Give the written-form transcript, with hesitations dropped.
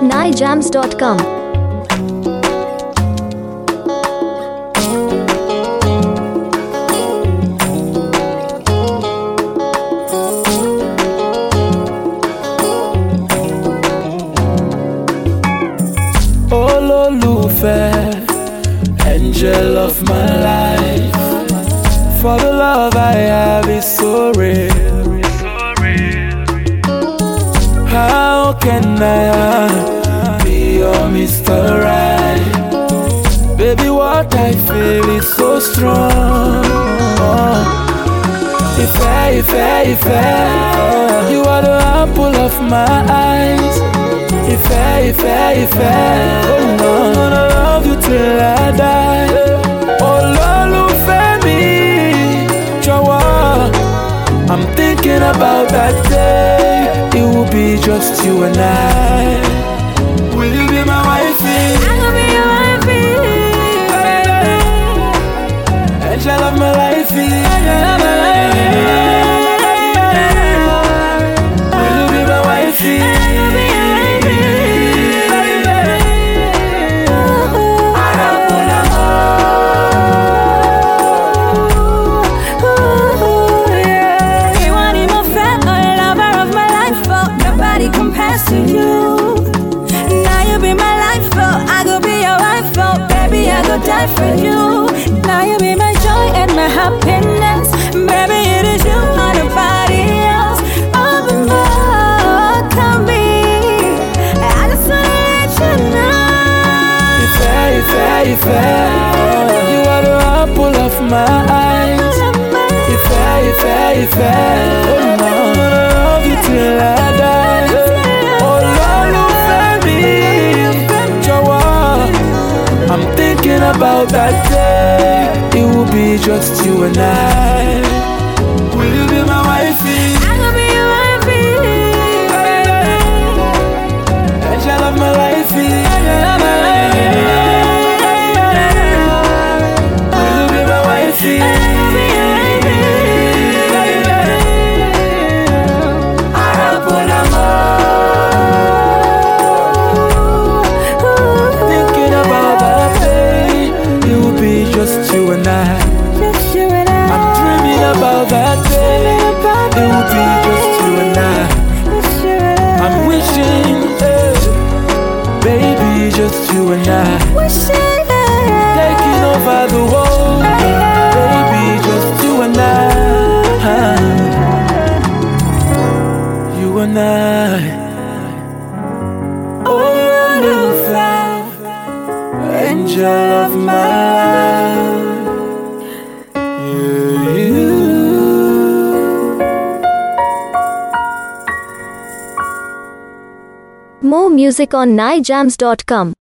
NiJams.com. Ololufe, angel of my life. For the love I have is so real. How can I be your Mr. Right? Baby, what I feel is so strong. If you are the apple of my eyes. If I'm gonna love you till I die. Ololufe mi, jọ̀wọ́. I'm thinking about that day. It will be just you and I. Will you be my wifey? I will be your wifey. Angel of my life. Will you be my wifey? To you. Now you be my life, oh, I go be your wife, oh, baby, I go die for you. Now you be my joy and my happiness, baby, it is you and nobody else. All the more can be. I just wanna let you know. If you are the apple of my eyes. If I'm gonna love you till I die. I'm thinking about that day. It will be just you and I. Will you be my wifey? I will be your wifey. Angel of my life. Will you be my wifey? Just you and I. I'm dreaming about that day. It will be just you and I. I'm wishing, baby, just you and I. Taking over the world, baby, just you and I. You and I. Angel of my life. You. More music on NiJams.com.